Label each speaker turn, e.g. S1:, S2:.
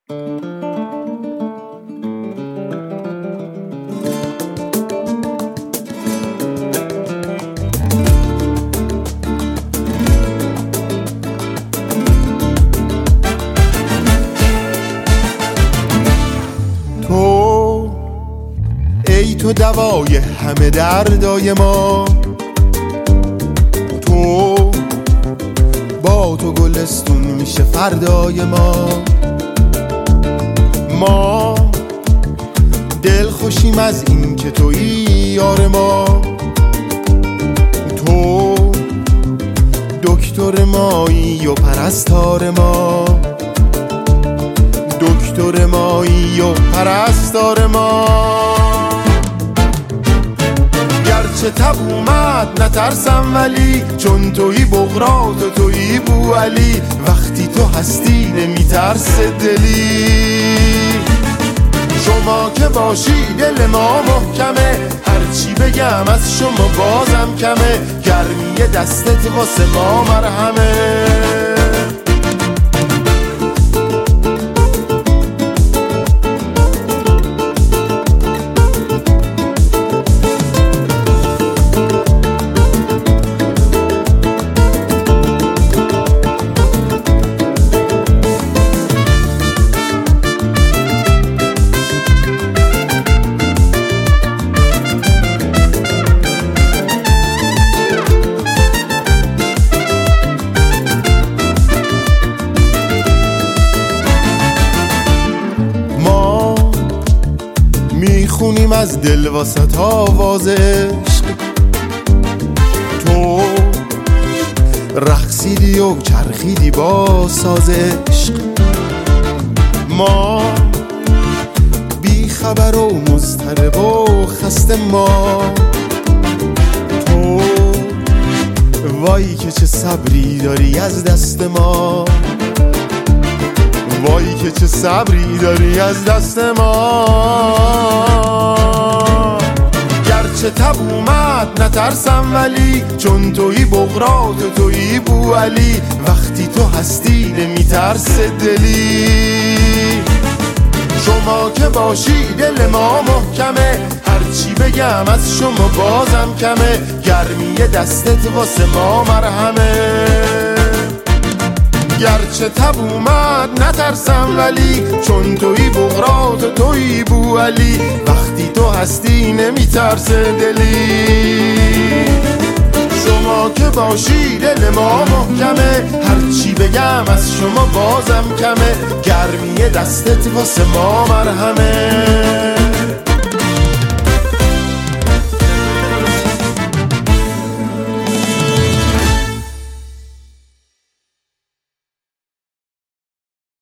S1: تو دوای همه دردای ما، تو با تو گلستون میشه فردای ما دل خوشیم از این که تویی یار ما، تو دکتر مایی و پرستار ما، دکتر مایی و پرستار ما. گرچه تب اومد نترسم ولی چون تویی بغرات و تویی بوعلی، وقتی تو هستی نمیترسه دلی. شما که باشی دل ما محکمه، هرچی بگم از شما بازم کمه، گرمی دستت واسه ما مرهمه. میخونیم از دل واسط آواز عشق، تو رقصیدی و چرخیدی با ساز عشق. ما بی خبر و مضطرب و خسته، ما تو وای که چه صبری داری از دست ما، وای که چه صبری داری از دست ما. گرچه تب اومد نترسم ولی چون تویی بغرات و تویی بوعلی، وقتی تو هستی نمیترسه دلی. شما که باشی دل ما محکمه، هرچی بگم از شما بازم کمه، گرمی دستت واسه ما مرهمه. گرچه تب اومد نترسم ولی چون تویی بغرات و تویی بوعلی، وقتی تو هستی نمیترسه دلی. شما که باشی دل ما محکمه، هرچی بگم از شما بازم کمه، گرمی دستت واسه ما مرهمه.